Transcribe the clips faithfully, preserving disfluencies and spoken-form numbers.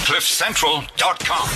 cliff central dot com.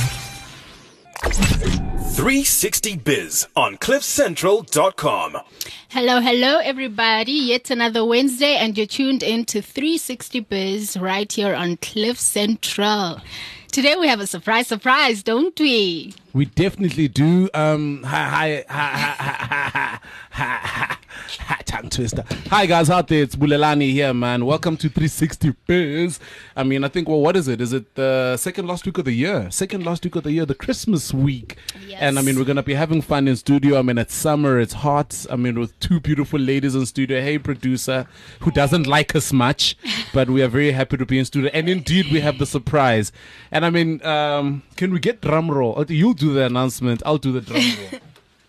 three sixty Biz on cliff central dot com. Hello, hello, everybody. Yet another Wednesday, and you're tuned in to three sixty Biz right here on Cliff Central. Today we have a surprise, surprise, don't we? We definitely do. Um, hi, hi, hi, hi, hi, hi, hi, tongue twister. Hi guys out there, it's Bulelani here, man. Welcome to three sixty Biz. I mean, I think, well, what is it? Is it the second last week of the year? Second last week of the year, the Christmas week. Yes. And I mean, we're gonna be having fun in studio. I mean, it's summer, it's hot. I mean, with two beautiful ladies in studio. Hey, producer, who doesn't like us much, but we are very happy to be in studio. And indeed, we have the surprise. And I mean, um, can we get drum roll? You'll do the announcement. I'll do the drum roll.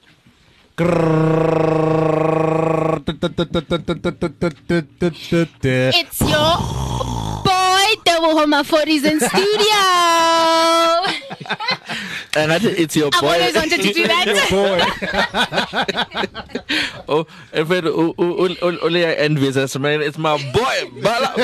It's your boy, Double Homa forties in studio. And I think it's your boy. I've always wanted to do that. Oh, in fact, only I envy us, man. It's my boy, Bala,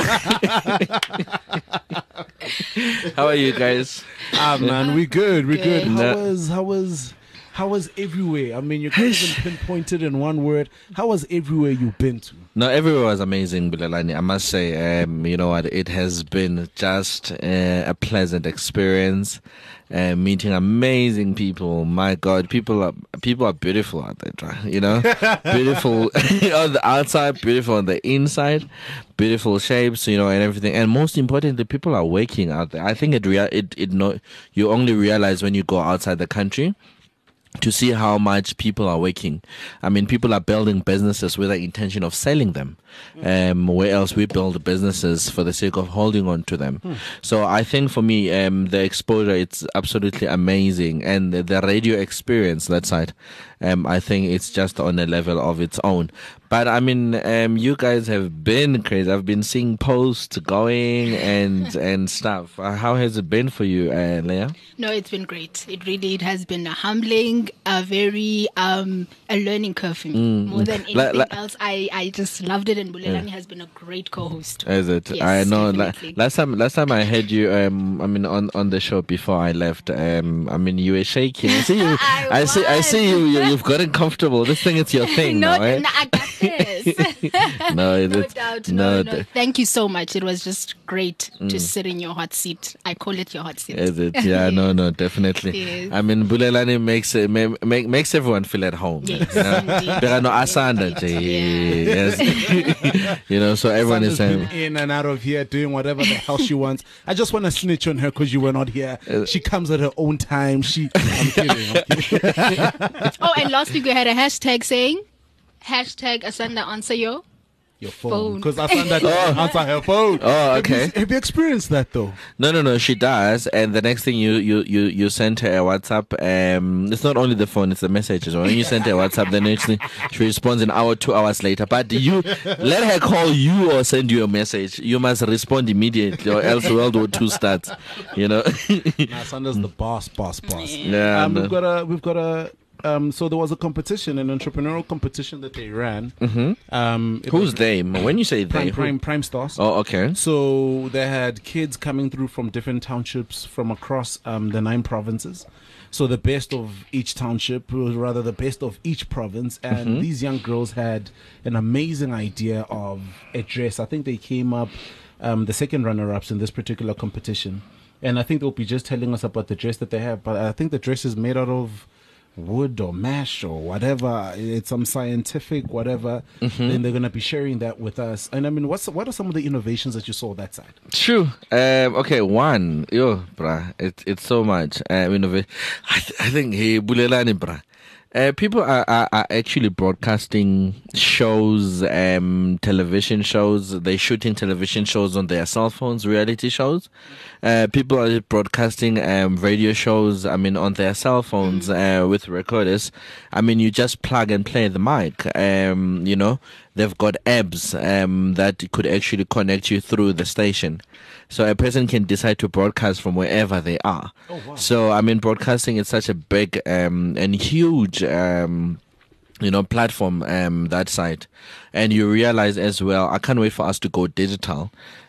Bala. How are you guys? Ah, man, we good, we good. Good. How No. was, how was, how was everywhere? I mean, you can't even pinpoint it in one word. How was everywhere you've been to? No, everywhere was amazing, Bulelani. I must say, um, you know what, it has been just uh, a pleasant experience. Uh, meeting amazing people. My God, people are people are beautiful out there, you know, beautiful on the outside, beautiful on the inside, beautiful shapes, you know, and everything. And most importantly, people are working out there. I think it rea- it it no, you only realize when you go outside the country to see how much people are working. I mean, people are building businesses with the intention of selling them. Um, where else we build businesses for the sake of holding on to them. Hmm. So I think for me, um, the exposure, it's absolutely amazing. And the, the radio experience, that side, um, I think it's just on a level of its own. But I mean, um, you guys have been crazy. I've been seeing posts going and and stuff. Uh, how has it been for you, uh, Leah? No, it's been great. It really it has been a humbling, a very um, a learning curve for me. Mm, More than anything La- la- else, I, I just loved it, and Bulelani has been a great co-host. Is it? Yes, I know. La- definitely. last time, last time I had you, um, I mean, on, on the show before I left, um, I mean, you were shaking. I see you. I I, see. I was. see you, you. You've gotten comfortable. This thing is your thing no, now, eh? no, I got this. no, No it's, doubt. no, No, no. th- Thank you so much. It was just great to sit in your hot seat. I call it your hot seat. Is it? Yeah, no, no, definitely. Yes. I mean, Bulelani makes it ma- make, makes everyone feel at home. Yes, you know? indeed. There are no asanda, yes. You know, so everyone is Sandra's saying. been in and out of here doing whatever the hell she wants. I just want to snitch on her because you were not here. She comes at her own time. She. I'm kidding. I'm kidding. Oh, and last week we had a hashtag saying, hashtag Asanda answer your. Your phone, Phone. because I found that doesn't answer her phone. Oh, okay. Have you, have you experienced that though? No, no, no. She does, and the next thing you you you you send her a WhatsApp. Um, it's not only the phone; it's the messages. When you send her a WhatsApp, the next thing she responds an hour, two hours later. But you let her call you or send you a message. You must respond immediately, or else World War Two starts. You know. Nah, Sandra's the boss, boss, boss. Yeah. Um, no. we've got a, we've got a. Um, so there was a competition, an entrepreneurial competition that they ran. Mm-hmm. Um, it Who's was they? When you say they, Prime, who- Prime, Prime Stars. Oh, okay. So they had kids coming through from different townships from across um, the nine provinces. So the best of each township, or rather the best of each province. And Mm-hmm. these young girls had an amazing idea of a dress. I think they came up um, the second runner-ups in this particular competition. And I think they'll be just telling us about the dress that they have. But I think the dress is made out of wood or mesh or whatever. It's some scientific whatever. Mm-hmm. Then they're going to be sharing that with us. And I mean, what's what are some of the innovations that you saw that side? True. Um, okay, one. Yo, bruh. It, it's so much. Um, innova- I, th- I think, hey, Bulelani, bruh. Uh, people are, are, are actually broadcasting shows, um, television shows. They're shooting television shows on their cell phones, reality shows. Uh, people are broadcasting um, radio shows, I mean, on their cell phones uh, with recorders. I mean, you just plug and play the mic. Um, you know, they've got apps um, that could actually connect you through the station. So a person can decide to broadcast from wherever they are. Oh, wow. So, I mean, broadcasting is such a big um, and huge, um, you know, platform, um, that side. And you realize as well, I can't wait for us to go digital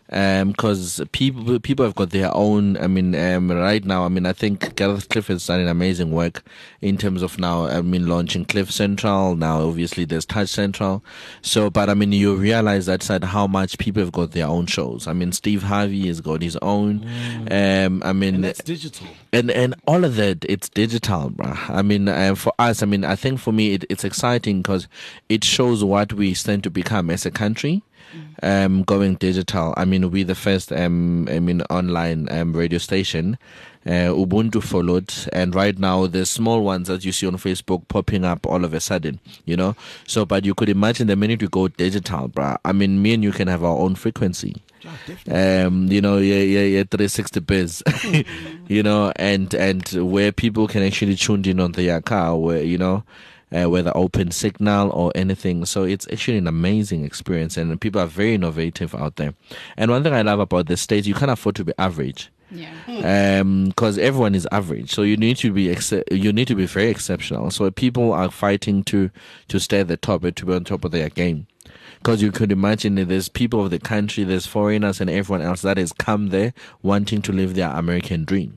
because um, people people have got their own. I mean, um, right now, I mean, I think Gareth Cliff has done an amazing work in terms of now. I mean, launching Cliff Central. Now, obviously, there's Touch Central. So, but I mean, you realize that side how much people have got their own shows. I mean, Steve Harvey has got his own. Mm. Um, I mean, and that's digital. And and all of that, it's digital, bruh. I mean, uh, for us, I mean, I think for me, it, it's exciting because it shows what we stand to become as a country. Um, going digital. I mean, we're the first, um, I mean, online um, radio station. Uh, Ubuntu followed, and right now there's small ones that you see on Facebook popping up all of a sudden, you know. So, but you could imagine the minute you go digital, bruh. I mean, me and you can have our own frequency. Yeah, um, you know, yeah, yeah, yeah, three sixty biz, you know, and and where people can actually tune in on their car, where you know. Uh, whether open signal or anything. So it's actually an amazing experience, and people are very innovative out there. And one thing I love about the States, you can't afford to be average. Yeah. Um, because everyone is average, so you need to be ex- you need to be very exceptional. So people are fighting to to stay at the top and to be on top of their game. Because you could imagine that there's people of the country, there's foreigners, and everyone else that has come there wanting to live their American dream.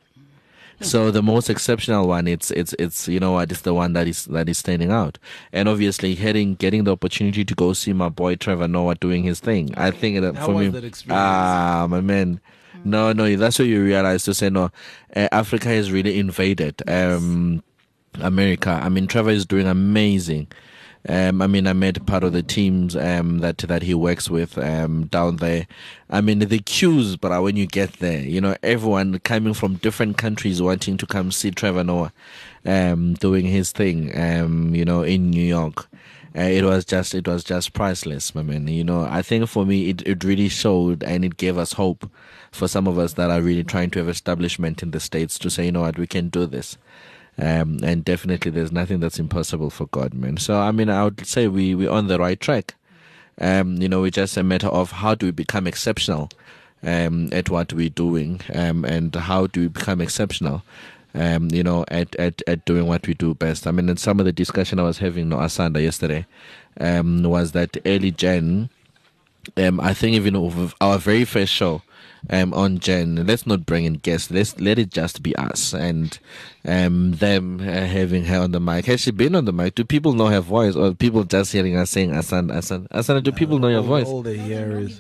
So the most exceptional one, it's it's it's you know what, it's the one that is that is standing out, and obviously getting getting the opportunity to go see my boy Trevor Noah doing his thing. I think that How for was me, that experience? ah my man, no no, that's what you realize to say no, uh, Africa has really invaded um America. I mean, Trevor is doing amazing. Um, I mean, I met part of the teams um, that that he works with um, down there. I mean, the queues, but when you get there, you know, everyone coming from different countries wanting to come see Trevor Noah um, doing his thing, um, you know, in New York. Uh, it was just, it was just priceless, my man. You know, I think for me, it, it really showed and it gave us hope for some of us that are really trying to have establishment in the States to say, you know what, we can do this. Um, and definitely there's nothing that's impossible for God, man. So, I mean, I would say we, we're on the right track. Um, you know, it's just a matter of how do we become exceptional um, at what we're doing, um, and how do we become exceptional, um, you know, at, at, at doing what we do best. I mean, in some of the discussion I was having, no, Asanda yesterday, um, was that early Gen, um, I think even over our very first show, Um, on Jen, let's not bring in guests. Let's let it just be us and um, them uh, having her on the mic. Has she been on the mic? Do people know her voice, or people just hearing us saying Asan, Asan, Asan? Do people know your all, voice? All they hear is.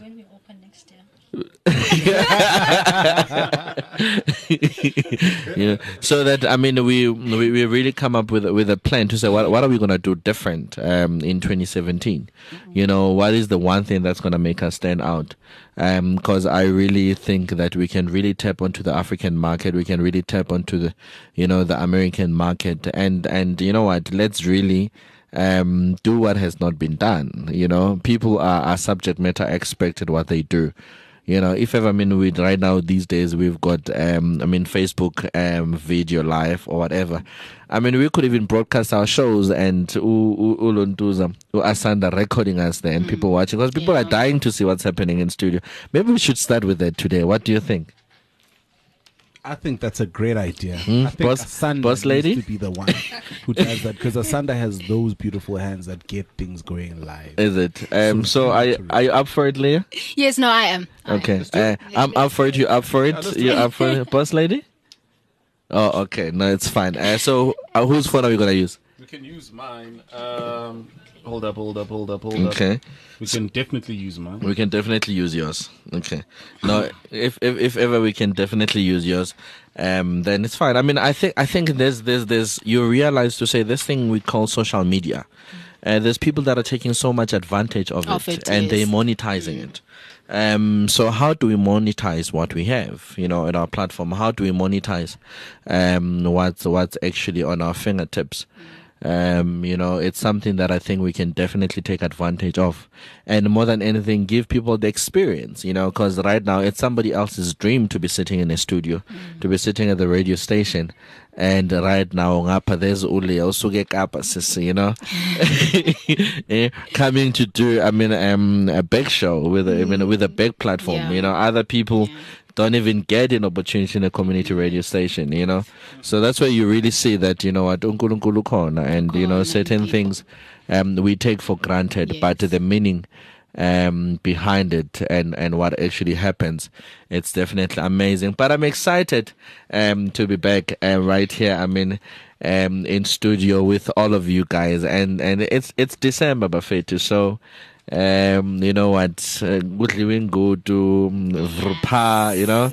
Yeah. So that I mean, we we, we really come up with with a plan to say what what are we gonna do different um, in twenty seventeen. You know, what is the one thing that's gonna make us stand out? Because um, I really think that we can really tap onto the African market. We can really tap onto the, you know, the American market, and and you know what? Let's really. Um, do what has not been done. You know, people are, are subject matter experts at what they do. You know, if ever, I mean, we right now these days we've got, um, I mean, Facebook um, video live or whatever. I mean, we could even broadcast our shows and Uluntuza, Asanda recording us there and mm. people watching, because people yeah. are dying to see what's happening in studio. Maybe we should start with that today. What do you think? I think that's a great idea. Mm, I think boss, Asanda boss lady? needs to be the one who does that, because Asanda has those beautiful hands that get things going live. Is it? Um, so, so are, are you up for it, Leah? Yes, no, I am. Okay. Uh, I'm up for it. You up for it? You up for it, boss lady? Oh, okay. No, it's fine. Uh, so, uh, whose phone are we going to use? We can use mine. Um, hold up, hold up, hold up, hold up. Okay. We can definitely use mine. We can definitely use yours. Okay. No, if if if ever we can definitely use yours, um, then it's fine. I mean, I think I think there's there's there's you realize to say this thing we call social media. Uh, there's people that are taking so much advantage of, of it, it, and yes. they're monetizing it. Um, so how do we monetize what we have, you know, at our platform? How do we monetize um, what's what's actually on our fingertips? Um, you know, it's something that I think we can definitely take advantage of, and more than anything, give people the experience, you know, because right now it's somebody else's dream to be sitting in a studio, mm. to be sitting at the radio station, and right now ngapha there's Uli osuke Kapa sis, you know, coming to do, I mean, um, a big show with a, mm. I mean, with a big platform, yeah. you know, other people. Yeah. Don't even get an opportunity in a community radio station, you know. So that's where you really see that, you know what, uNkulunkulu khona, and you know certain things um, we take for granted, yes. but the meaning um, behind it and, and what actually happens. It's definitely amazing. But I'm excited um, to be back uh, right here. I mean, um, in studio with all of you guys, and, and it's it's December, Bafetu, so. Um, you know what? Uh, good living, go to Vrpa, you know.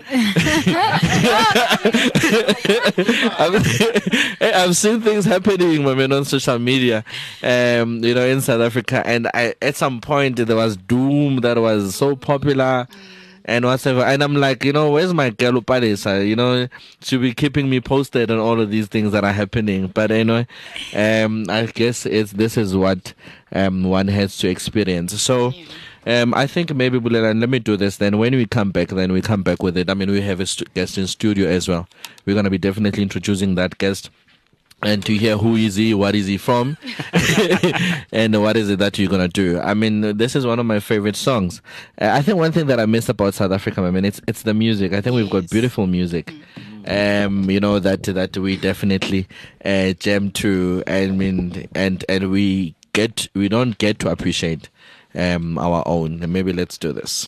I've, I've seen things happening, I mean, on social media, um, you know, in South Africa, and I, at some point there was Doom that was so popular. And whatever, and I'm like, you know, where's my girl Palisa? You know, she'll be keeping me posted on all of these things that are happening. But anyway, um, I guess it's this is what um one has to experience. So, um, I think maybe Bulela, let me do this. Then when we come back, then we come back with it. I mean, we have a stu- guest in studio as well. We're gonna be definitely introducing that guest. And to hear who is he, what is he from, and what is it that you're gonna do. I mean, this is one of my favorite songs. Uh, I think one thing that I miss about South Africa, I mean, it's it's the music. I think we've got beautiful music. Um, you know that that we definitely uh, jam to. I mean, and and we get we don't get to appreciate um our own. And maybe let's do this.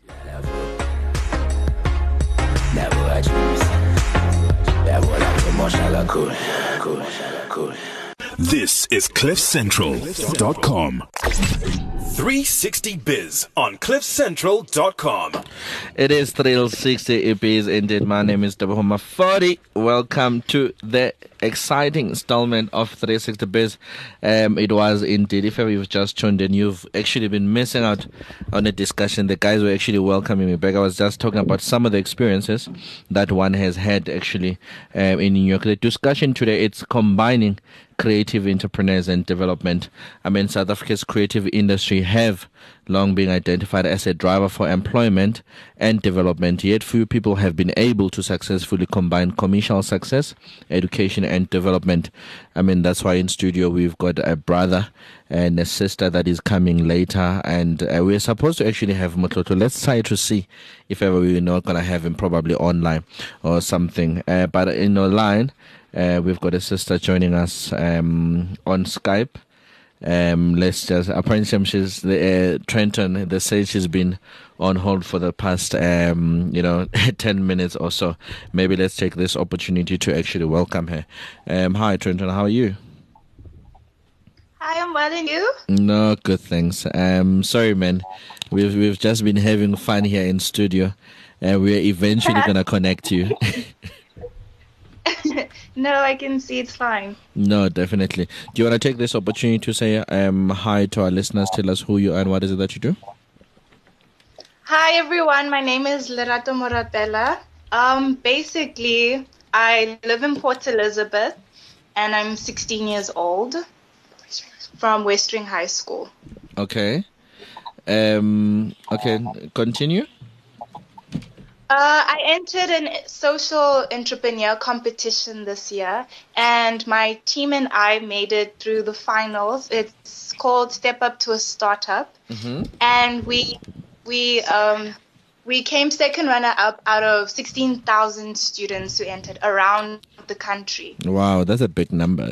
This is cliff central dot com. three sixty Biz on cliff central dot com. It is three sixty Biz indeed. My name is Dabahoma forty. Welcome to the exciting installment of three sixty Biz. Um, it was indeed, if ever you've just tuned in, you've actually been missing out on a discussion. The guys were actually welcoming me back. I was just talking about some of the experiences that one has had actually um, in New York. The discussion today, it's combining creative entrepreneurs and development. I mean, South Africa's creative industry have long been identified as a driver for employment and development, yet few people have been able to successfully combine commercial success, education and development. I mean, that's why in studio we've got a brother and a sister that is coming later, and uh, we're supposed to actually have Motloto. Let's try to see if ever we're not going to have him probably online or something, uh, but in online Uh, we've got a sister joining us um, on Skype. Um, let's just apparently she's the uh, Trenton. They say she's been on hold for the past um, you know ten minutes or so. Maybe let's take this opportunity to actually welcome her. Um, hi Trenton, how are you? Hi, I'm well, and you? No, good thanks. Um, sorry man, we've we've just been having fun here in studio, and we're eventually gonna connect you. No, I can see it's fine. No, definitely. Do you want to take this opportunity to say um, hi to our listeners? Tell us who you are and what is it that you do? Hi, everyone. My name is Lerato Moratella. Um, basically, I live in Port Elizabeth, and I'm sixteen years old from Westring High School. Okay. Um. Okay, continue. Uh, I entered a social entrepreneur competition this year, and my team and I made it through the finals. It's called Step Up to a Startup, Mm-hmm. and we we um we came second runner up out of sixteen thousand students who entered around the country. Wow, that's a big number.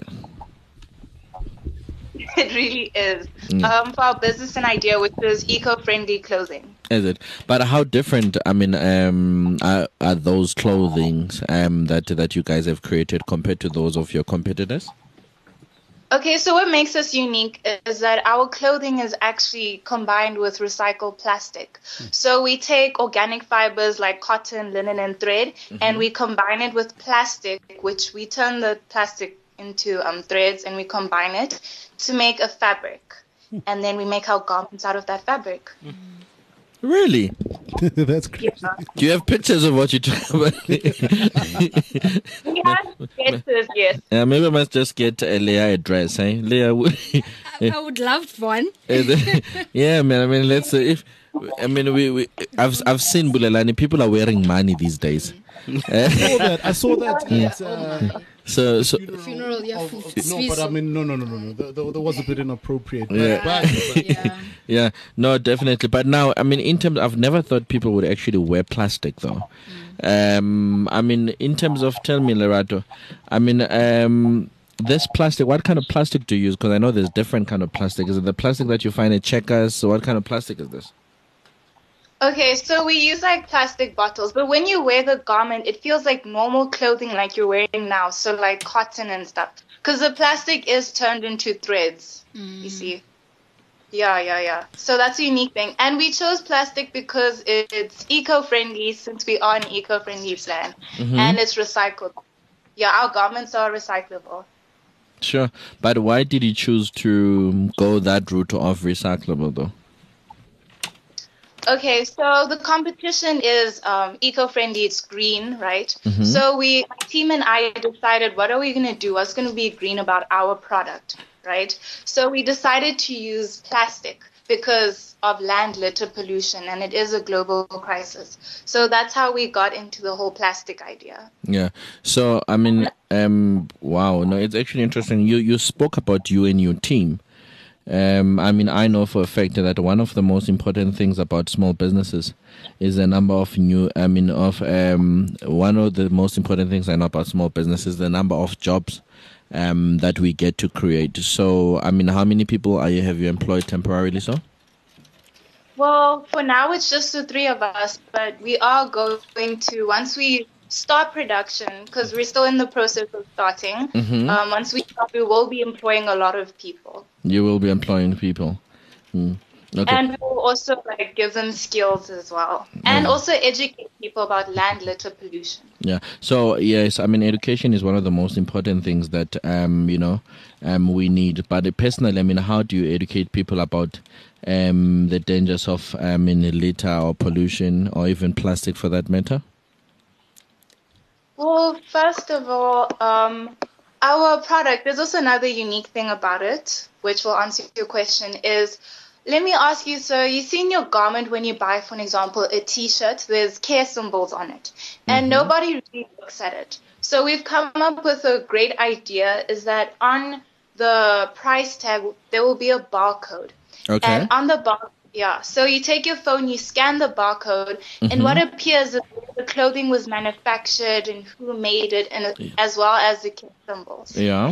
It really is. Mm. Um, for our business and idea, which is eco-friendly clothing. Is it? But how different? I mean, um, are, are those clothings um that that you guys have created compared to those of your competitors? Okay, so what makes us unique is that our clothing is actually combined with recycled plastic. So we take organic fibers like cotton, linen, and thread, Mm-hmm. and we combine it with plastic, which we turn the plastic into um, threads, and we combine it to make a fabric. And then we make our garments out of that fabric. Really? That's crazy. Yeah. Do you have pictures of what you talk about? We have sketches, yes. Yeah, maybe I must just get uh, Leah a dress, eh? Leah, I would love one. yeah, man. I mean, let's say if I mean we, we I've I've seen Bulelani. People are wearing money these days. I saw that. I saw that. At, uh, So so. Funeral, yeah. of- of- no, but I mean, no, no, no, no, no. There, there, there was a bit inappropriate. Yeah. But, but, Yeah. Yeah, no, definitely. But now, I mean, in terms, I've never thought people would actually wear plastic, though. Um, I mean, in terms of, tell me, Lerato, I mean, um, this plastic, what kind of plastic do you use? Because I know there's different kind of plastic. Is it the plastic that you find at Checkers? So what kind of plastic is this? Okay, so we use like plastic bottles, but when you wear the garment, it feels like normal clothing like you're wearing now. So like cotton and stuff. Because the plastic is turned into threads, Mm. you see. Yeah, yeah, yeah. So that's a unique thing. And we chose plastic because it, it's eco-friendly since we are an eco-friendly plan. Mhm. And it's recyclable. Yeah, our garments are recyclable. Sure. But why did you choose to go that route of recyclable, though? Okay, so the competition is um, eco-friendly, it's green, right? Mhm. So we, my team and I decided what are we going to do? What's going to be green about our product, right? So we decided to use plastic because of land litter pollution, and it is a global crisis. So that's how we got into the whole plastic idea. Yeah. So I mean, um, wow. No, it's actually interesting. You you spoke about you and your team. Um, I mean, I know for a fact that one of the most important things about small businesses is the number of new. I mean, of um, one of the most important things I know about small businesses is the number of jobs um that we get to create. So, I mean, how many people are you have you employed temporarily? So. Well, for now, it's just the three of us, but we are going to, once we start production, because we're still in the process of starting, Mhm. um, once we start, we will be employing a lot of people. You will be employing people. Hmm. Okay. And we will also like give them skills as well. And Yeah. also educate people about land litter pollution. Yeah. So yes, I mean, education is one of the most important things that um you know um we need. But personally, I mean, how do you educate people about um the dangers of um in litter or pollution or even plastic for that matter? Well, first of all, um, our product, there's also another unique thing about it, which will answer your question, is let me ask you, so you see in your garment when you buy, for example, a t-shirt, there's care symbols on it, and nobody really looks at it. So we've come up with a great idea, is that on the price tag, there will be a barcode. Okay. And on the bar, yeah, so you take your phone, you scan the barcode, and what appears is the clothing was manufactured and who made it, and as well as the care symbols. Yeah.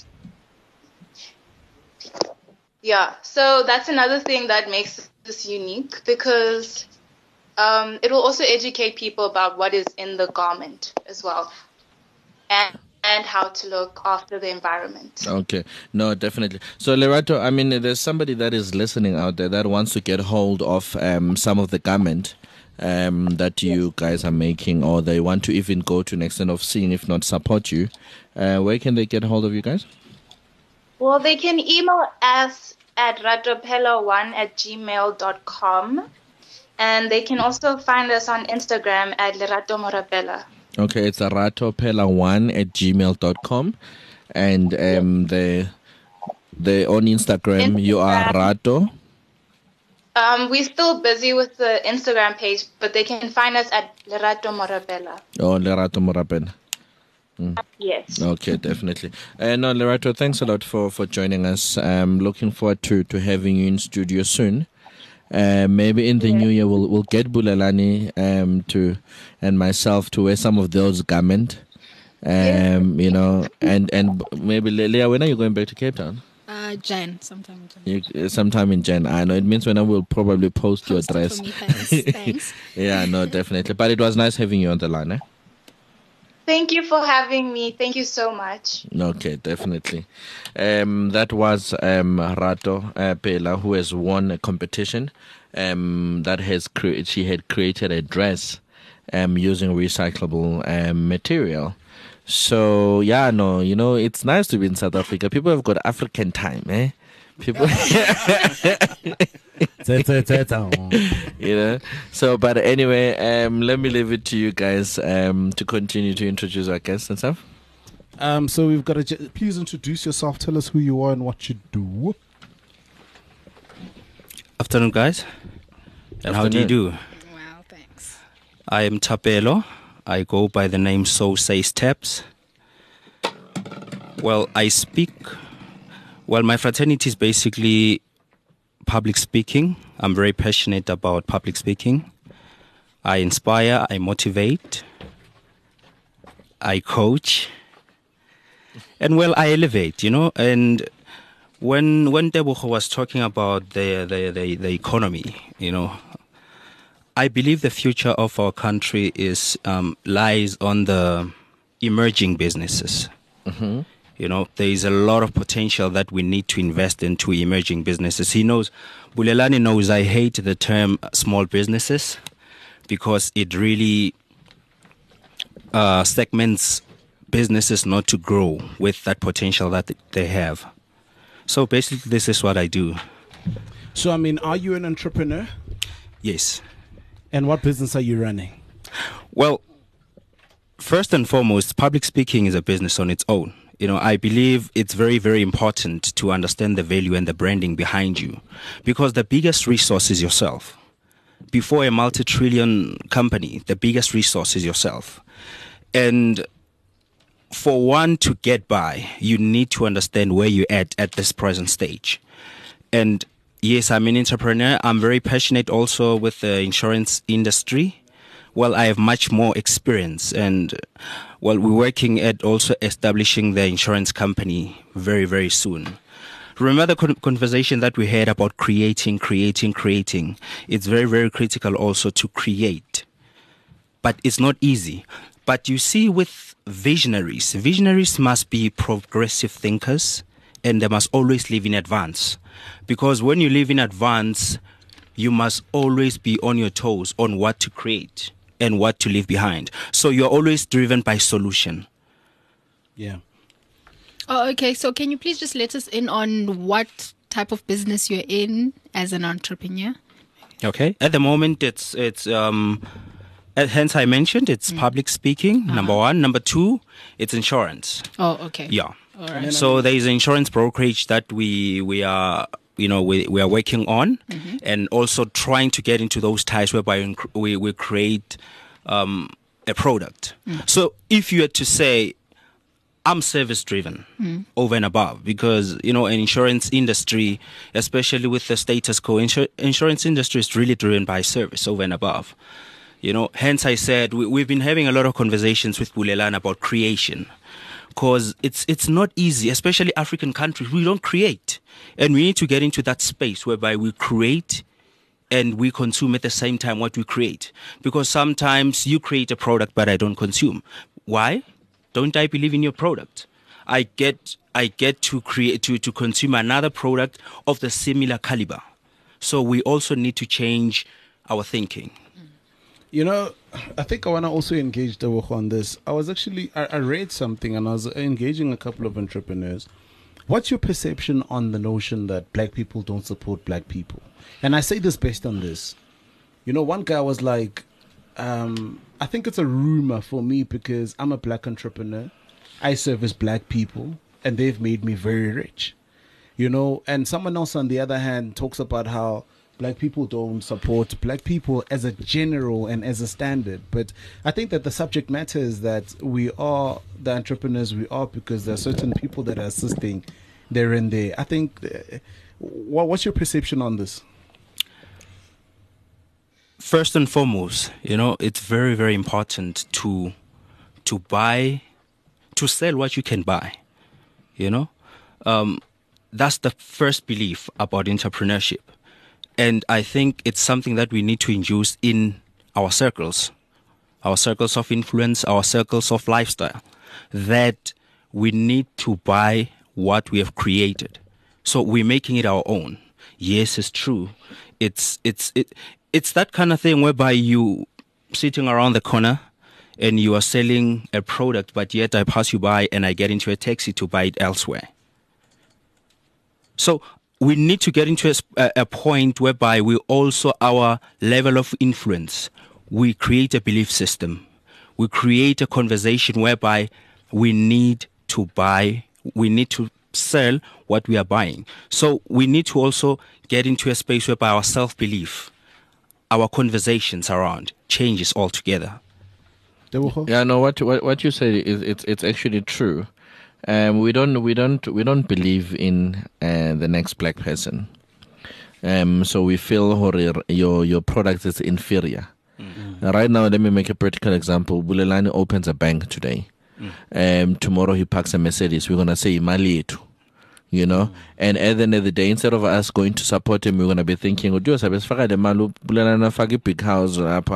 Yeah, so that's another thing that makes this unique because um, it will also educate people about what is in the garment as well, and and how to look after the environment. Okay. No, definitely. So, Lerato, I mean, there's somebody that is listening out there that wants to get hold of um, some of the garment um, that you guys are making, or they want to even go to an extent of seeing, if not support you. Uh, where can they get hold of you guys? Well, they can email us at ratopella one at gmail dot com, and they can also find us on Instagram at Lerato Morapela. Okay, it's ratopella one at gmail dot com. And um, the, the on Instagram, you are Instagram. Rato. Um, we're still busy with the Instagram page, but they can find us at Lerato Morapela. Oh, Lerato Morapela. Yes. Okay, definitely. Uh, no, Lerato, thanks a lot for, for joining us. Um, looking forward to, to having you in studio soon. Uh, maybe in the new year we'll we'll get Bulelani um to and myself to wear some of those garments. Um, you know, and and maybe Leah, when are you going back to Cape Town? Uh, Jan, sometime in Jan. You, sometime in Jan. I know it means when I will probably post, Post your it dress. for me, thanks, thanks. Yeah, no, definitely. But it was nice having you on the line. Eh? Thank you for having me. Thank you so much. Okay, definitely. Um, that was um, Rato uh, Pela, who has won a competition. Um, that has cre- she had created a dress um, using recyclable um, material. So yeah, no, you know, it's nice to be in South Africa. People have got African time, eh? People, you know. So, but anyway, um, let me leave it to you guys um, to continue to introduce our guests and stuff. Um, so we've got to j- please introduce yourself. Tell us who you are and what you do. Afternoon, guys. And how do you do? Wow, thanks. I am Tapelo. I go by the name So Says Taps. Well, I speak. Well, my fraternity is basically public speaking. I'm very passionate about public speaking. I inspire, I motivate, I coach, and well, I elevate, you know. And when when Tebogo was talking about the, the, the, the economy, you know, I believe the future of our country is um, lies on the emerging businesses. Mm-hmm. You know, there is a lot of potential that we need to invest into emerging businesses. He knows, Bulelani knows I hate the term small businesses because it really uh, segments businesses not to grow with that potential that they have. So basically, this is what I do. So, I mean, are you an entrepreneur? Yes. And what business are you running? Well, first and foremost, public speaking is a business on its own. You know, I believe it's very, very important to understand the value and the branding behind you, because the biggest resource is yourself. Before a multi-trillion company, the biggest resource is yourself. And for one to get by, you need to understand where you're at at this present stage. And yes, I'm an entrepreneur. I'm very passionate also with the insurance industry. Well, I have much more experience, and well, we're working at also establishing the insurance company very, very soon. Remember the con- conversation that we had about creating, creating, creating. It's very, very critical also to create, but it's not easy. But you see, with visionaries, visionaries must be progressive thinkers, and they must always live in advance. Because when you live in advance, you must always be on your toes on what to create and what to leave behind. So you're always driven by solution. Yeah. Oh, okay. So can you please just let us in on what type of business you're in as an entrepreneur? Okay. At the moment, it's it's um, uh, hence I mentioned it's mm. public speaking. Uh-huh. Number one. Number two, it's insurance. Oh, okay. Yeah. All right. So there is an insurance brokerage that we we are you know we we are working on, mm-hmm. and also trying to get into those ties whereby we we create um, a product. Mm. So if you had to say, I'm service driven mm. over and above, because you know an insurance industry, especially with the status quo, insur- insurance industry is really driven by service over and above. You know, hence I said we, we've been having a lot of conversations with Bulelani about creation. Because it's it's not easy, especially African countries. We don't create. And we need to get into that space whereby we create and we consume at the same time what we create. Because sometimes you create a product, but I don't consume. Why? Don't I believe in your product? I get I get to create to, to consume another product of the similar caliber. So we also need to change our thinking. You know, I think I want to also engage Tebogo on this. I was actually, I, I read something and I was engaging a couple of entrepreneurs. What's your perception on the notion that black people don't support black people? And I say this based on this. You know, one guy was like, um, I think it's a rumor for me because I'm a black entrepreneur. I service black people and they've made me very rich. You know, and someone else on the other hand talks about how black people don't support black people as a general and as a standard. But I think that the subject matter is that we are the entrepreneurs we are because there are certain people that are assisting there and there. I think, uh, what, what's your perception on this? First and foremost, you know, it's very, very important to to buy, to sell what you can buy, you know. Um, that's the first belief about entrepreneurship. And I think it's something that we need to induce in our circles, our circles of influence, our circles of lifestyle, that we need to buy what we have created. So we're making it our own. Yes, it's true. It's it's it it's that kind of thing whereby you sitting around the corner and you are selling a product, but yet I pass you by and I get into a taxi to buy it elsewhere. So we need to get into a, a point whereby we also, our level of influence, we create a belief system. We create a conversation whereby we need to buy, we need to sell what we are buying. So we need to also get into a space whereby our self-belief, our conversations around changes altogether. Yeah, no, what what, what you said is it's it's actually true. Um, we don't, we don't, we don't believe in uh, the next black person. Um, so we feel your your product is inferior. Mm-hmm. Now, right now, let me make a practical example. Bulelani opens a bank today. Mm. Um, tomorrow he parks a Mercedes. We're gonna say Mali yetu. You know, and at the end of the day, instead of us going to support him, we're going to be thinking, "Oh, just big house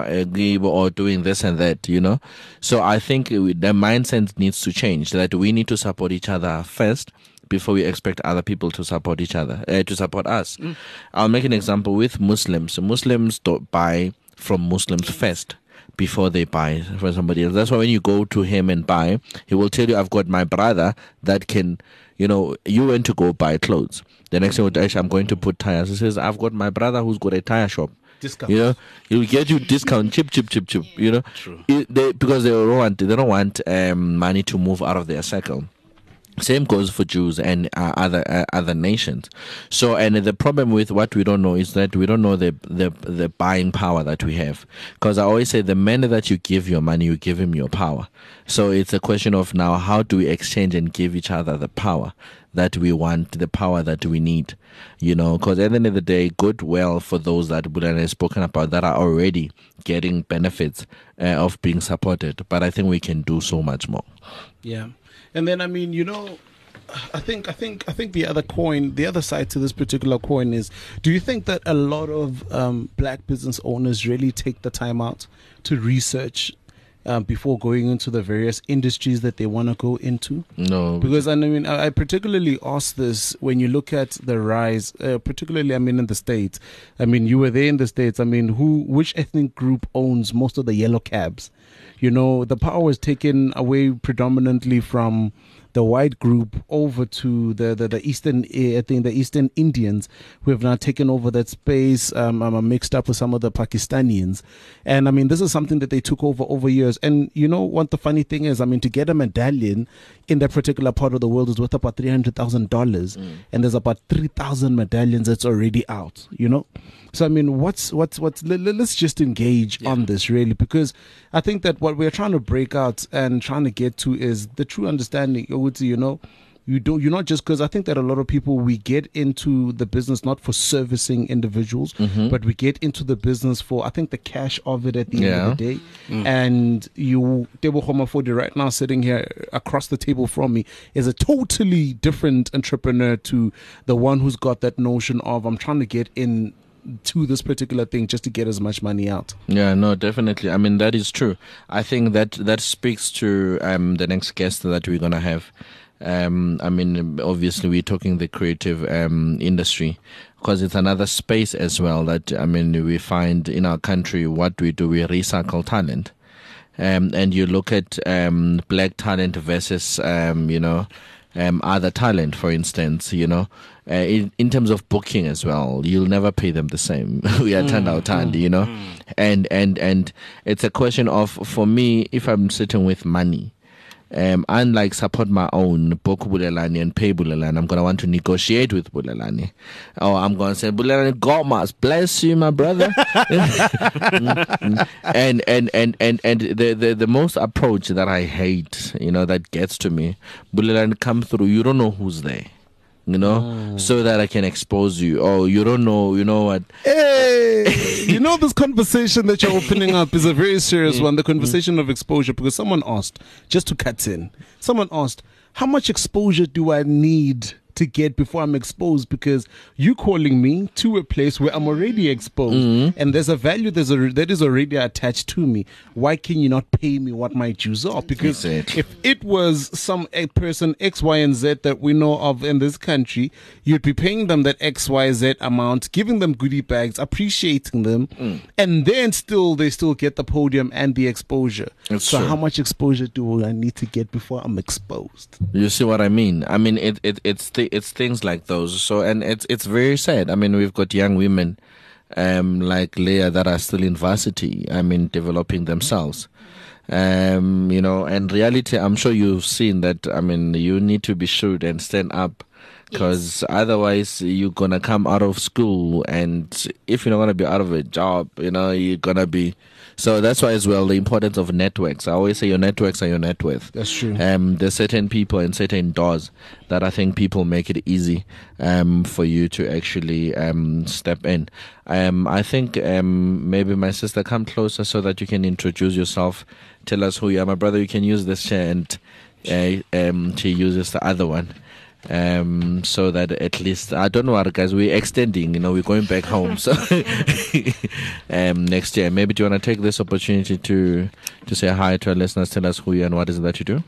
or doing this and that," you know. So I think the mindset needs to change, that we need to support each other first before we expect other people to support each other, uh, to support us. Mm. I'll make an example with Muslims. Muslims don't buy from Muslims first before they buy from somebody else. That's why when you go to him and buy, he will tell you, "I've got my brother that can," you know, you went to go buy clothes. The next thing, actually, I'm going to put tires. He says, "I've got my brother who's got a tire shop." Discount. You know, he'll get you discount, chip, chip, chip, chip. You know, True. It, they, because they don't want, they don't want um, money to move out of their circle. Same goes for Jews and uh, other uh, other nations. So, and the problem with what we don't know is that we don't know the the, the buying power that we have. Because I always say, the man that you give your money, you give him your power. So it's a question of now, how do we exchange and give each other the power that we want, the power that we need? You know, because at the end of the day, goodwill for those that Bulelani has spoken about that are already getting benefits uh, of being supported. But I think we can do so much more. Yeah. And then, I mean, you know, I think, I think, I think the other coin, the other side to this particular coin is, do you think that a lot of um, black business owners really take the time out to research um, before going into the various industries that they want to go into? No. Because, I mean, I particularly ask this when you look at the rise, uh, particularly, I mean, in the States. I mean, you were there in the States. I mean, who, which ethnic group owns most of the yellow cabs? You know, the power is taken away predominantly from the white group over to the, the, the Eastern, I think the Eastern Indians, who have now taken over that space, um, um, mixed up with some of the Pakistanians. And I mean, this is something that they took over over years. And you know what the funny thing is? I mean, to get a medallion in that particular part of the world is worth about three hundred thousand dollars. Mm. And there's about three thousand medallions that's already out, you know? So, I mean, what's, what's, what's, let, let's just engage yeah. on this really, because I think that what we're trying to break out and trying to get to is the true understanding, you know, you don't, you're not just, because I think that a lot of people, we get into the business not for servicing individuals, mm-hmm. but we get into the business for, I think, the cash of it at the yeah. end of the day. Mm. And you, Tebo Homafodi right now sitting here across the table from me is a totally different entrepreneur to the one who's got that notion of, I'm trying to get in to this particular thing just to get as much money out. Yeah, no, definitely. I mean, that is true. I think that that speaks to um, the next guest that we're going to have. Um, I mean, obviously, we're talking the creative um, industry, because it's another space as well that, I mean, we find in our country. What we do, we recycle talent. Um, and you look at um, black talent versus, um, you know, um, other talent, for instance, you know, uh, in, in terms of booking as well, you'll never pay them the same. We are turned out hand, you know, mm. and, and, and it's a question of, for me, if I'm sitting with money, Um, unlike support my own, book Bulelani and pay Bulelani, I'm going to want to negotiate with Bulelani. Or I'm going to say, Bulelani, God must bless you, my brother. and and, and, and, and the, the, the most approach that I hate, you know, that gets to me, Bulelani, come through, you don't know who's there. You know, oh. so that I can expose you. Oh, you don't know, you know what? Hey, you know, this conversation that you're opening up is a very serious one. The conversation of exposure, because someone asked, just to cut in, someone asked, how much exposure do I need to get before I'm exposed? Because you calling me to a place where I'm already exposed, mm-hmm. and there's a value there's a, that is already attached to me. Why can you not pay me what my dues are? Because exactly. if it was some a person X, Y, and Z that we know of in this country, you'd be paying them that X, Y, Z amount, giving them goodie bags, appreciating them, mm. and then still they still get the podium and the exposure. That's so true. How much exposure do I need to get before I'm exposed? You see what I mean? I mean, it, it it's the It's things like those. So, and it's it's very sad. I mean, we've got young women um, like Leah that are still in varsity. I mean, developing themselves. Um, you know, and reality, I'm sure you've seen that. I mean, you need to be shrewd and stand up, because yes. otherwise you're gonna come out of school, and if you're not gonna be out of a job, you know, you're gonna be. So that's why as well the importance of networks. I always say your networks are your net worth. That's true. Um, there's certain people and certain doors that I think people make it easy um, for you to actually um, step in. Um, I think um, maybe my sister, come closer so that you can introduce yourself. Tell us who you are. My brother, you can use this chair, and uh, um, she uses the other one. Um, so that at least I don't know what guys we're extending, you know, we're going back home. So um, next year, maybe do you want to take this opportunity to to say hi to our listeners, tell us who you are and what is it that you do?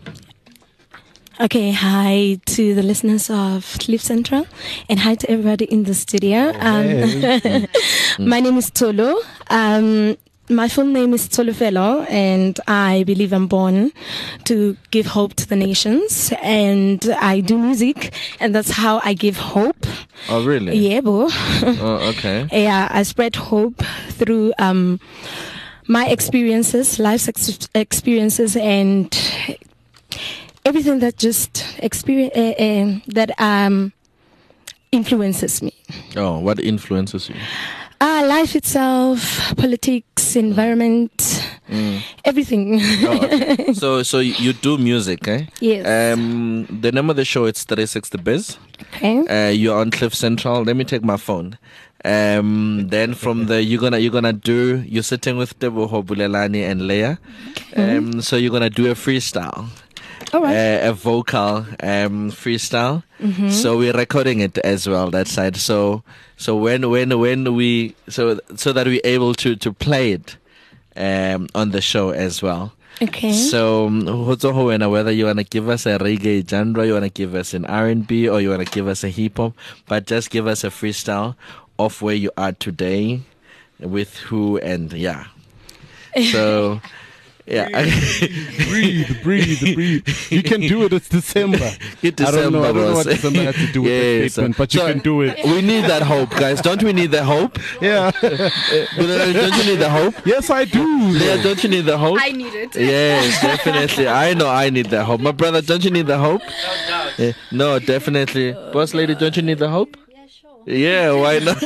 Okay, hi to the listeners of Cliff Central and hi to everybody in the studio. Um, my name is Tolo. Um, my full name is Tolofelo, and I believe I'm born to give hope to the nations. And I do music, and that's how I give hope. Oh, really? Yeah, bro. Oh, okay. Yeah, I spread hope through um, my experiences, life's ex- experiences, and everything that just experience uh, uh, that um influences me. Oh, what influences you? Uh, life itself, politics, environment, mm. everything. Oh, okay. So, so you do music, eh? Yes. Um, the name of the show it's three sixty Biz. Okay. Uh, you're on Cliff Central. Let me take my phone. Um, then from the you're gonna you're gonna do you're sitting with Teboho Bulelani and Leah. Um, mm. So you're gonna do a freestyle. All right. Uh, a vocal um, freestyle. Mm-hmm. So we're recording it as well that side. So so when when when we so so that we're able to to play it um, on the show as well. Okay. So whether you want to give us a reggae genre, you want to give us an R and B, or you want to give us a hip hop, but just give us a freestyle of where you are today, with who, and yeah. So. Yeah, breathe, breathe, breathe. You can do it. It's December. It's December. I don't know. I don't know what December has to do with yeah, the statement, so, but you so can do it. We need that hope, guys. Don't we need the hope? Yeah. Don't you need the hope? Yes, I do. Yeah, don't you need the hope? I need it. Yes, definitely. I know I need the hope. My brother, don't you need the hope? No doubt. Yeah, no, definitely. Boss lady, don't you need the hope? Yeah, why not?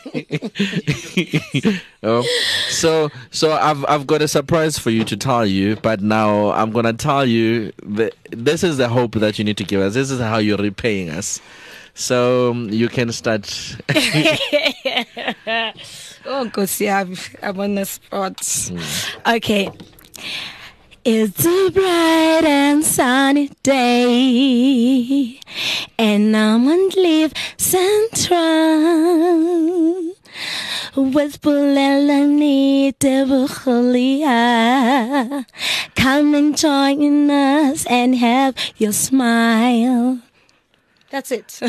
oh, so, so I've I've got a surprise for you to tell you, but now I'm gonna tell you that this is the hope that you need to give us. This is how you're repaying us. So um, you can start. Oh, God, yeah, I'm on the spot. Mm. Okay. It's a bright and sunny day, and I'm on Cliff Central with Bulelani Teboholia. Come and join us and have your smile. That's it.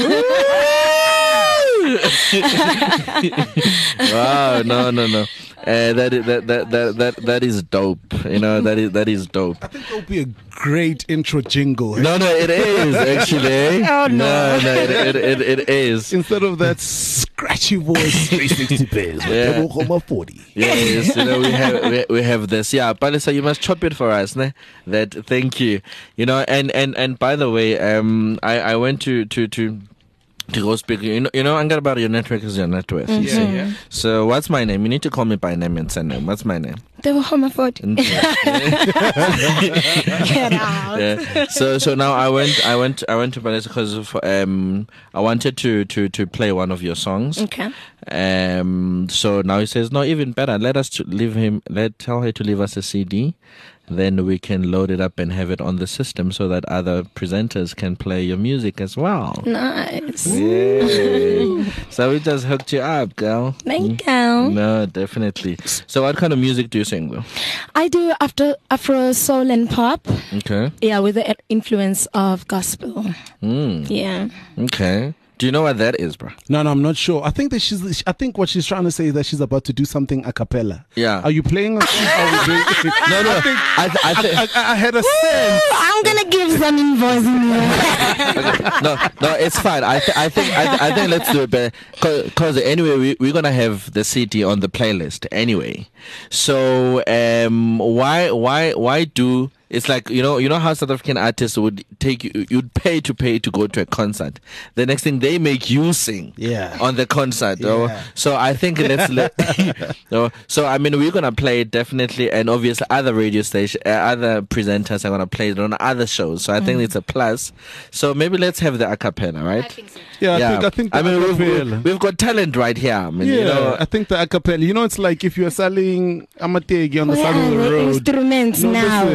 Wow, no, no, no. Uh, that, is, that that that that that is dope. You know, that is that is dope. I think that would be a great intro jingle. No, no, it is actually. Oh no, no, no, it, it, it, it is. Instead of that scratchy voice, three sixty Biz, yeah. forty. Yes, you know we have we, we have this. Yeah, Palisa, you must chop it for us, ne? That thank you. You know, and and and by the way, um, I I went to to to. To go speak, you know, you know, Angarbar, your network is your net worth. Mm-hmm. Yeah, yeah. So, what's my name? You need to call me by name and surname. What's my name? They were homophobic. Get out. Yeah. So, so now I went, I went, I went to Paris because of, um, I wanted to, to, to play one of your songs. Okay. Um. So now he says, no, even better. Let us to leave him. Let tell her to leave us a C D. Then we can load it up and have it on the system so that other presenters can play your music as well. Nice. Yeah. So we just hooked you up, girl. Thank you. No, definitely. So what kind of music do you sing, though? I do after Afro soul and pop. Okay. Yeah, with the influence of gospel. Mm. Yeah. Okay. Do you know what that is, bro? No, no, I'm not sure. I think that she's. I think what she's trying to say is that she's about to do something a cappella. Yeah. Are you playing? A song? Are we doing, no, no. I, think, I, th- I, th- I, I, I had a sense. I'm gonna give some invoice in here. no, no, it's fine. I, th- I think, I, th- I think let's do it better. Because anyway, we, we're gonna have the C D on the playlist anyway. So, um, why, why, why do? It's like, you know, you know how South African artists would take you, you'd pay to pay to go to a concert. The next thing they make you sing yeah. on the concert. Yeah. Oh, so I think let's let, oh, so I mean, we're going to play it definitely. And obviously other radio stations, uh, other presenters are going to play it on other shows. So I mm. think it's a plus. So maybe let's have the acapella, right? I think so. Yeah, I yeah. think I think the I mean, acapella. we've, we've got talent right here. I mean, yeah, you know, I think the acapella. You know, it's like if you're selling amategi on the Where side of are the the road. instruments no, now? Listen, now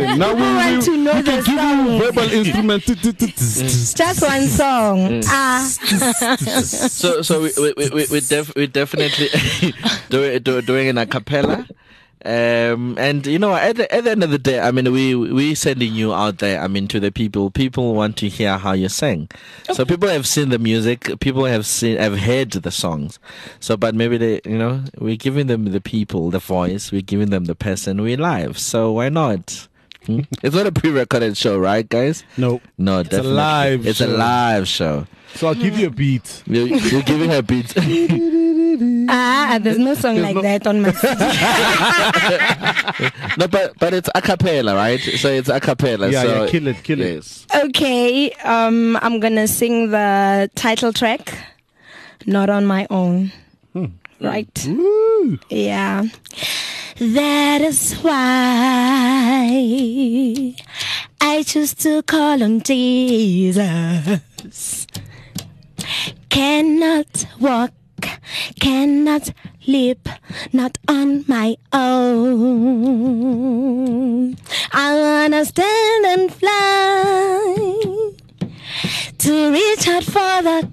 want to know the song. Verbal instrument. Just one song. Ah. So, so we we we we, we, def, we definitely do, do, doing an a cappella. Um, and you know, at the, at the end of the day, I mean, we we sending you out there. I mean, to the people. People want to hear how you sing. Okay. So people have seen the music. People have seen, have heard the songs. So, but maybe they, you know, we're giving them the people, the voice. We're giving them the person. We live. So why not? Hmm? It's not a pre-recorded show, right, guys? No, no, it's definitely. a live. It's show. a live show. So I'll give you a beat. You're, you're giving her a beat. Ah, there's no song there's like no... that on my C D. No, but but it's a cappella, right? So it's a cappella. Yeah, so yeah, kill it, kill yes. it. Okay, um, I'm gonna sing the title track, Not on My Own. Hmm. Right? Ooh. Yeah. That is why I choose to call on Jesus. Cannot walk, cannot leap, not on my own. I wanna stand and fly to reach out for the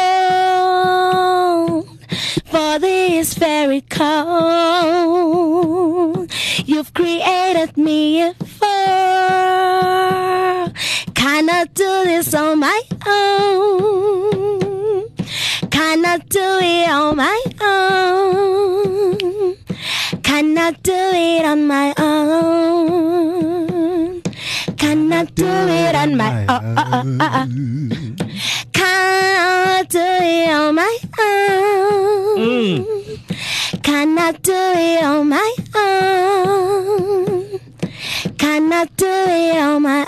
cold, for this very cold you've created me for. Cannot do this on my own. Cannot do it on my own. Cannot do it on my own. Cannot do it on my own. Cannot do it on my own. Cannot do it on my own. Cannot do it on my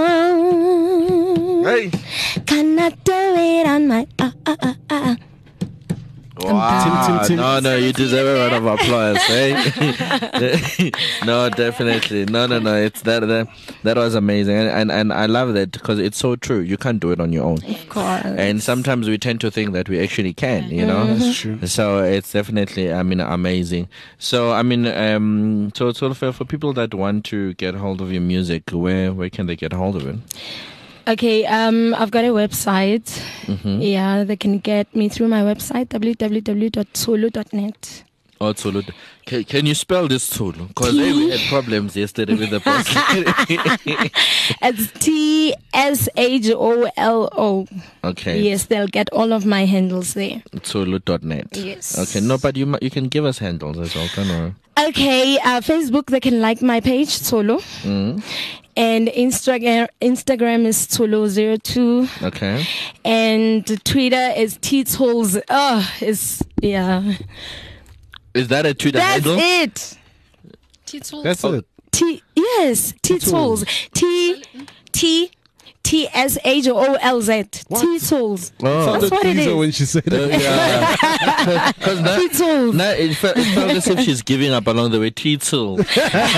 own. Hey. Cannot do it on my own. Uh, uh, uh, uh. Wow. Tim, Tim, Tim. No, no, you deserve a round of applause, eh? No, definitely. No, no, no. It's that that, that was amazing. And, and and I love that because it's so true. You can't do it on your own. Of course. And sometimes we tend to think that we actually can, you know? Mm-hmm. That's true. So it's definitely, I mean, amazing. So, I mean, um, so, so for, for people that want to get hold of your music, where, where can they get hold of it? Okay, um, I've got a website. Mm-hmm. Yeah, they can get me through my website, w w w dot tsolo dot net. Oh, Tsolo. Can, can you spell this Tsolo? Because we had problems yesterday with the post. It's T S H O L O. Okay. Yes, they'll get all of my handles there. Tsolo dot net. Yes. Okay, no, but you you can give us handles as well, don't worry. Okay, uh, Facebook, they can like my page, Tsolo. Mm. And Instagram Instagram is Tsolo zero two. Okay. And Twitter is T-Tools. Oh, it's, yeah. Is that a Twitter That's handle? it. T-Tools. That's Oh. it. T, yes, T-Tools. T, T, T S H O L Z. T-Tools. Oh. That's what it is. When she said Uh, it. yeah. Because now, T-Tools. now it, felt, it felt as if she's giving up along the way. T-Tool. This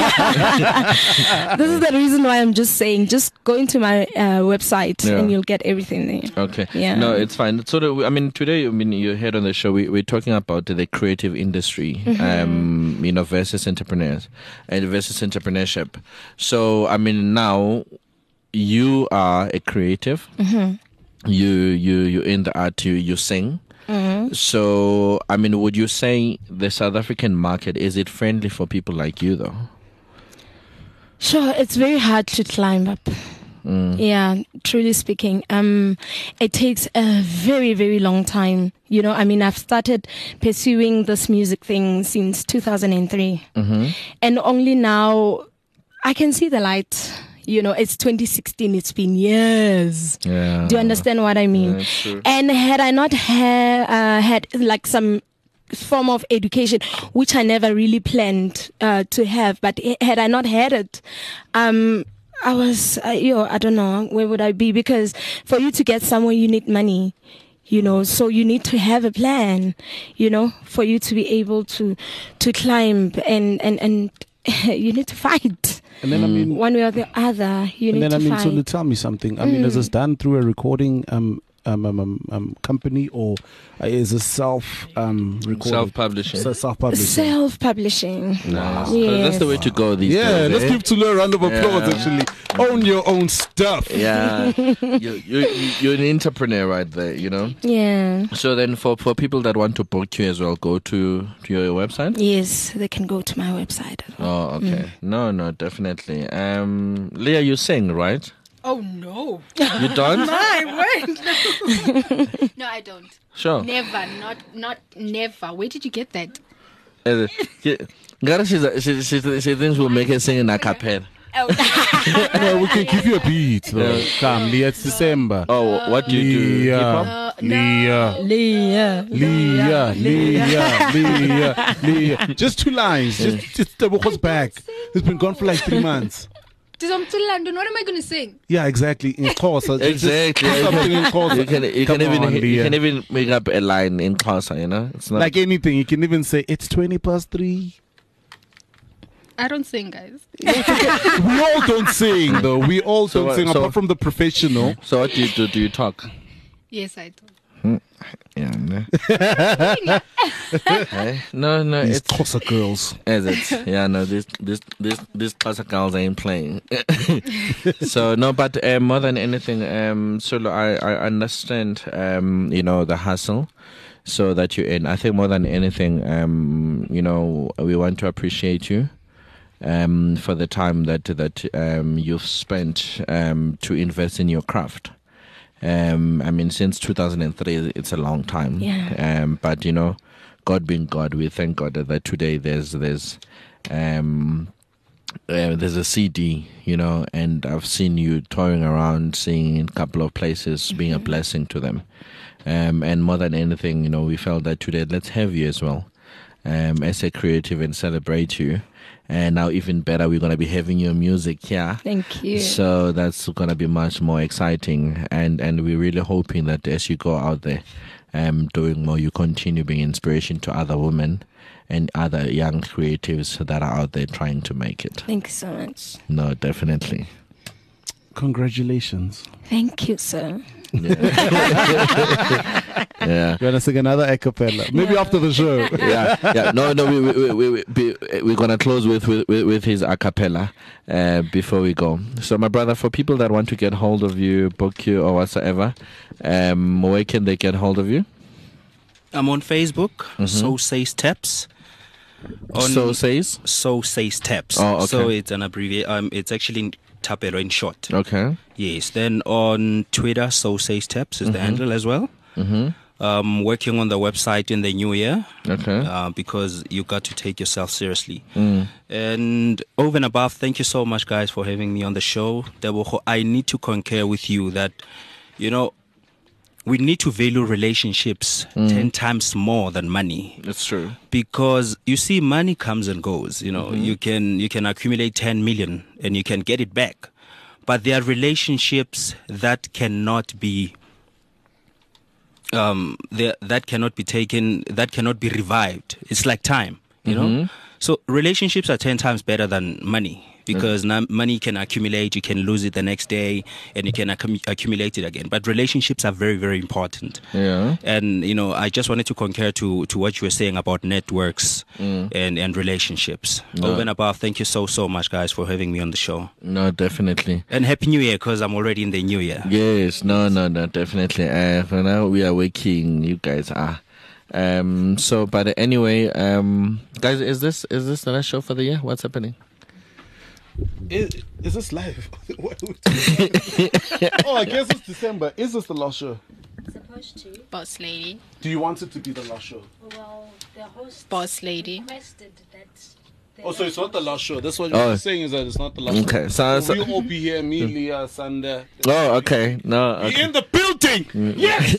is the reason why I'm just saying, just go into my uh, website Yeah. and you'll get everything there. Okay. Yeah. No, it's fine. So, the, I mean, today, I mean, you heard on the show, we, we're talking about the creative industry, Mm-hmm. um, you know, versus entrepreneurs and versus entrepreneurship. So, I mean, now you are a creative. Mm-hmm. You, you, you're in the art, you, you sing. Mm-hmm. So, I mean, would you say the South African market, is it friendly for people like you, though? Sure, it's very hard to climb up. Mm. Yeah, truly speaking, um, it takes a very, very long time. You know, I mean, I've started pursuing this music thing since two thousand three. Mm-hmm. And only now I can see the light. You know, it's twenty sixteen. It's been years. Yeah. Do you understand what I mean? Yeah, it's true. And had I not ha- uh, had like some form of education, which I never really planned uh, to have, but had I not had it, um, I was, uh, yo, I don't know, where would I be? Because for you to get somewhere, you need money. You know, so you need to have a plan, you know, for you to be able to to climb and and and you need to fight. And then I mean, One way or the other, you and need then I to mean, fight. so to tell me something. I mean, is this done through a recording um um, um, um, um, company, or uh, is it self um, recorded? Self-publishing. So self-publishing. Self-publishing. Nice. Yes. That's the way to go these Yeah, days. let's eh? give Tulu a round of applause. Yeah. Actually, own your own stuff. Yeah, you, you, you- you're an entrepreneur right there, you know. Yeah. So then, for, for people that want to book you as well, go to, to your website. Yes, they can go to my website. Oh, okay. No, no, definitely. Um, Leah, you sing, right? Oh no. You don't? I won't. No, I don't. Sure. Never. Not not never. Where did you get that? Uh, yeah. Gara, she's, she, she, she thinks we'll make her sing in a cappella. Oh. No, we can give you a beat. Though. Yeah. Come, Leah, it's December. Oh, what do you do? Hip-hop? Leah, Uh, Leah, Leah. Leah, Leah, Leah, Leah. Just two lines. Just, just the was back. He's been gone for like three months. London, what am I going to sing? Yeah, exactly. In course, Exactly. Just, just something in course. You can, you Come can even on, you Leah. can even make up a line in Xhosa, you know. It's not Like anything, you can even say it's twenty past three. I don't sing, guys. We all don't sing, though. We all So don't what- sing, so- apart from the professional. So what do you do? Do you talk? Yes, I do. Yeah, no. Hey, no, no, These it's Xhosa girls. is it. Yeah, no, this this this this Xhosa girls ain't playing. So no, but uh, more than anything, um, Solo, I I understand, um, you know, the hustle. So that you're in. I think more than anything, um, you know, we want to appreciate you. Um, for the time that that um, you've spent um, to invest in your craft. Um, I mean, since two thousand three, it's a long time. Yeah. Um, but you know, God being God, we thank God that today there's there's um, uh, there's a C D, you know, and I've seen you touring around, singing in a couple of places, being a blessing to them. Um, and more than anything, you know, we felt that today let's have you as well, um, as a creative and celebrate you. And now, even better, we're going to be having your music here. Thank you. So that's going to be much more exciting. And, and we're really hoping that as you go out there um, doing more, you continue being inspiration to other women and other young creatives that are out there trying to make it. Thank you so much. No, definitely. Congratulations. Thank you, sir. Yeah. You want to sing another a cappella? Maybe after the show. yeah, yeah. No, no. We we we, we, we we're gonna close with with, with his a cappella uh, before we go. So, my brother, for people that want to get hold of you, book you, or whatsoever, um, where can they get hold of you? I'm on Facebook. So says Taps. On So says. So says Taps. Oh, okay. So it's an abbreviation. Um, it's actually Tapero in short. Okay. Yes. Then on Twitter, So says Taps is the handle as well. Mm-hmm. Um, working on the website in the new year. Okay. Uh, because you got to take yourself seriously. Mm. And over and above, thank you so much, guys, for having me on the show. Tebogo, I need to concur with you that, you know, we need to value relationships Mm. ten times more than money. It's true. Because you see, money comes and goes. You know, Mm-hmm. you can you can accumulate ten million and you can get it back, but there are relationships that cannot be um there that cannot be taken, that cannot be revived. It's like time, you Mm-hmm. know. So relationships are ten times better than money. Because now money can accumulate, you can lose it the next day, and you can accum- accumulate it again. But relationships are very, very important. Yeah. And, you know, I just wanted to concur to, to what you were saying about networks Mm. and, and relationships. No. Over and above, thank you so, so much, guys, for having me on the show. No, definitely. And Happy New Year, because I'm already in the new year. Yes. No. No. No. Definitely. Uh, for now, we are waking. You guys are. Um. So, but anyway, um, guys, is this is this the last show for the year? What's happening? Is, is this live? What are we talking about? Oh, I guess it's December. Is this the last show? Supposed to. Boss lady. Do you want it to be the last show? Well, the host Boss lady. requested that. Oh, so it's not the last show. That's what Oh. you're saying, is that it's not the last Okay. show. So, So so we'll all be here, me, Leah, Sander. oh, okay. No. We're Okay. in the building! Yes!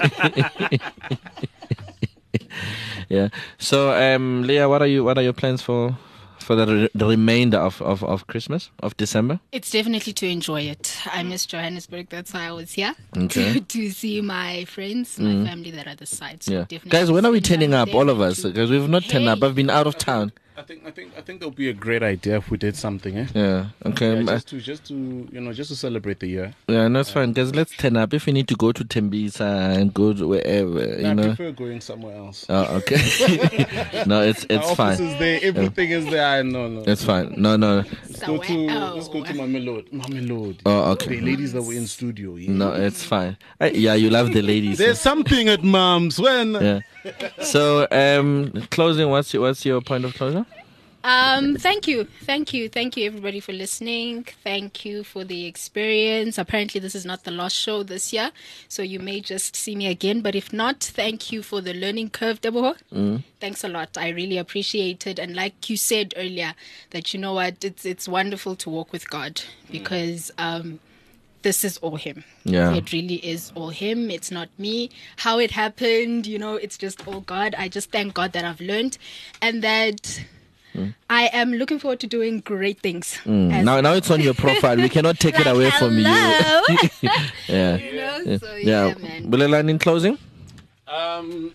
Yeah. So, um, Leah, what are you? What are your plans for for the, re- the remainder of, of, of Christmas of December? It's definitely to enjoy it. I miss Johannesburg. That's why I was here. Okay. To, to see my friends, my family that are the side. So Yeah. definitely Guys, when are we spend turning time up? there All of us, too. because we've not turned up. Hey. I've been out of town. I think I think I think it'll be a great idea if we did something, eh? Yeah. Okay. Yeah, just to just to you know just to celebrate the year. Yeah, no, it's fine. Guys, let's turn up. If we need to go to Tembisa and go to wherever, you I know. prefer going somewhere else. Oh, okay. No, it's it's Our fine. office is there. Everything is there. No, no. It's fine. No, no. Let's go to let's go to Mamelodi. Mamelodi. Oh, okay. The ladies that were in studio. Yeah. No, it's fine. Uh, yeah, you love the ladies. There's something at Mom's when. Yeah. So, um, closing. What's your what's your point of closure? Um, thank you. Thank you. Thank you, everybody, for listening. Thank you for the experience. Apparently, this is not the last show this year, so you may just see me again. But if not, thank you for the learning curve, Deboho. Mm. Thanks a lot. I really appreciate it. And like you said earlier, that you know what, it's it's wonderful to walk with God because um, this is all Him. Yeah. It really is all Him. It's not me. How it happened, you know, it's just all God. I just thank God that I've learned and that... Mm. I am looking forward to doing great things. Mm. Now, now it's on your profile. We cannot take like, it away from you. Yeah. You know? Yeah. So, yeah, yeah. man. Bulelani, in closing? Um,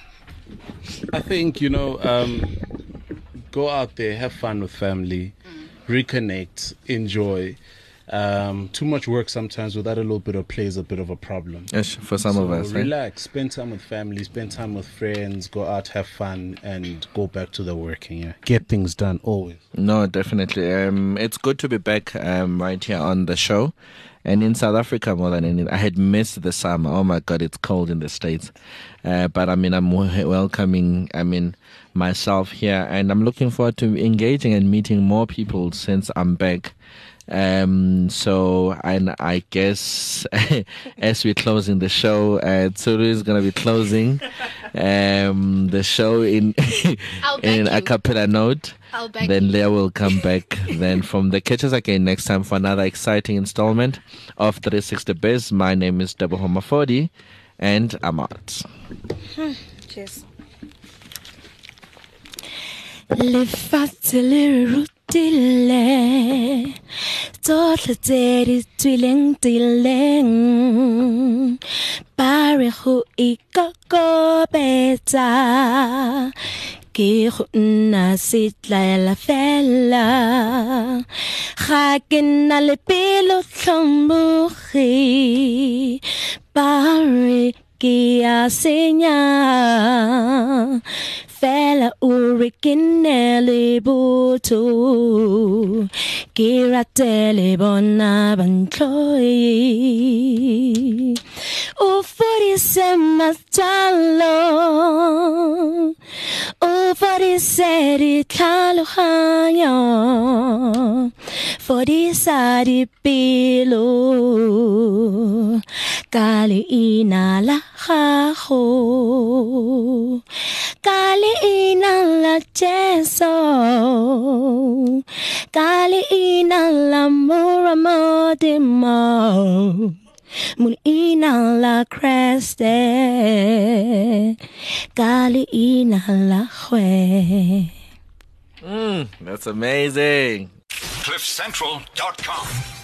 I think you know, um, go out there, have fun with family, mm. reconnect, enjoy. Um, too much work sometimes without a little bit of play is a bit of a problem. Yes, for some so of us. Relax, eh? spend time with family, spend time with friends, go out, have fun, and go back to the working. Yeah, get things done always. No, definitely. Um, it's good to be back um, right here on the show. And in South Africa, more than anything, I had missed the summer. Oh my God, it's cold in the States. Uh, but I mean, I'm welcoming, I mean, myself here, and I'm looking forward to engaging and meeting more people since I'm back. Um, so, and I guess as we're closing the show, uh, Tsuru is going to be closing um, the show in in a cappella note. Then Leah will come back. Then from the catch us again next time for another exciting installment of three sixty Biz. My name is Deboho Mafodi, and I'm out. Cheers. Lefatshe le rutile tsohle tse di tswileng tseleng ba re go ikokobetsa ke go nna setlaela fela ga ke nna le pelo tlhomoge ba re ke a senya fela o re ke nne le botho ke ratele bona bantlhoe o fodise matswalo o fodise ditlhaloganyo fodisa dipelo ka leina la gago ka leina la Jesu ka leina la Muramodimo Mulina la Creste ka leina la Hwe. Mm, that's amazing. cliff central dot com